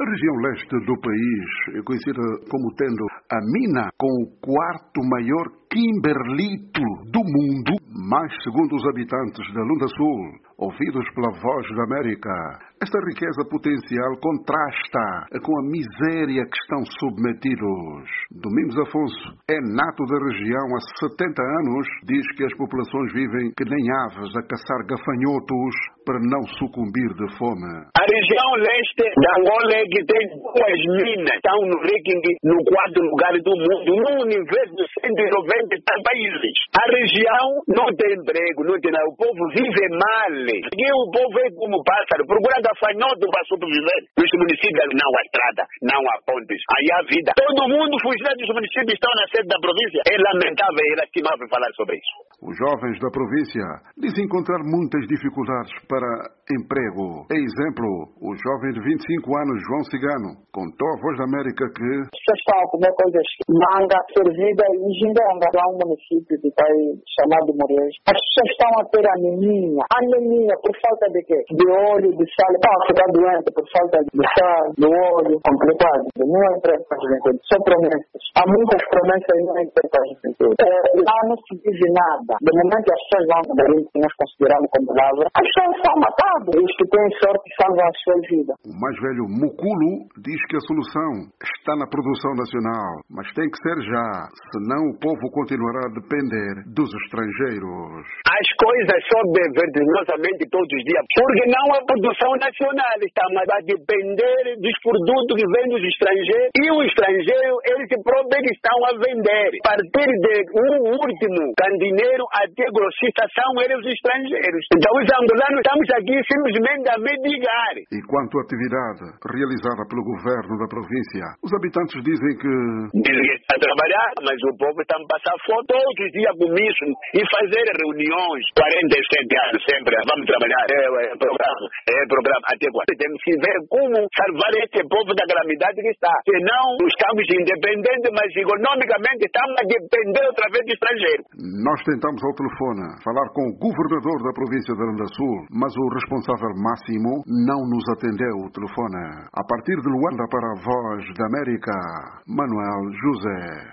A região leste do país é conhecida como tendo a mina com o quarto maior kimberlito do mundo, mas segundo os habitantes da Lunda Sul, ouvidos pela Voz da América, esta riqueza potencial contrasta com a miséria que estão submetidos. Domingos Afonso é nato da região há 70 anos, diz que as populações vivem que nem aves a caçar gafanhotos para não sucumbir de fome. A região leste da Angola é que tem duas minas, estão no ranking no quarto lugar do mundo, num universo de 190 países. A região não tem emprego, não tem nada. O povo vive mal. E o povo é como pássaro, procura gafanhoto para sobreviver. Nos municípios não há estrada, não há pontes. Aí há vida. Todo mundo fugindo dos municípios estão na sede da província. É lamentável e lastimável falar sobre isso. Os jovens da província dizem encontrar muitas dificuldades para emprego. Exemplo, o jovem de 25 anos, João Cigano, contou à Voz da América que as pessoas estão a comer coisas manga, fervida e gindonga. Lá um município que está aí chamado Moreira. As pessoas estão a ter anemia. Anemia por falta de quê? De óleo, de sal. Estão a ficar doente por falta de sal, de óleo. Complicado. Não é emprego para a juventude. São promessas. Há muitas promessas e não é emprego para a juventude. Lá não se vive nada. De momento as pessoas vão a que nós consideramos como lavra. As pessoas são matadas. Os que têm sorte salvam as suas vidas. O mais velho Muculo diz que a solução está na produção nacional, mas tem que ser já, senão o povo continuará a depender dos estrangeiros. As coisas sobem vertiginosamente todos os dias, porque não há produção nacional, estamos a depender dos produtos que vêm dos estrangeiros, e o estrangeiro, eles próprios estão a vender. A partir de um último cantineiro até grossista são eles os estrangeiros. Então os angolanos estamos aqui simplesmente a mendigar. E quanto à atividade realizada pelo governo da província, os habitantes dizem que está a trabalhar, mas o povo está a passar fome todos os dias com isso e fazer reuniões. 47 anos sempre, vamos trabalhar, programa, até quando? Temos que ver como salvar este povo da calamidade que está. Senão, estamos independentes, mas economicamente estamos a depender outra vez do estrangeiro. Nós tentamos ao telefone falar com o governador da província de Lunda Sul, mas o responsável máximo não nos atendeu o telefone. A partir de Luanda para a Voz da América, Manuel José.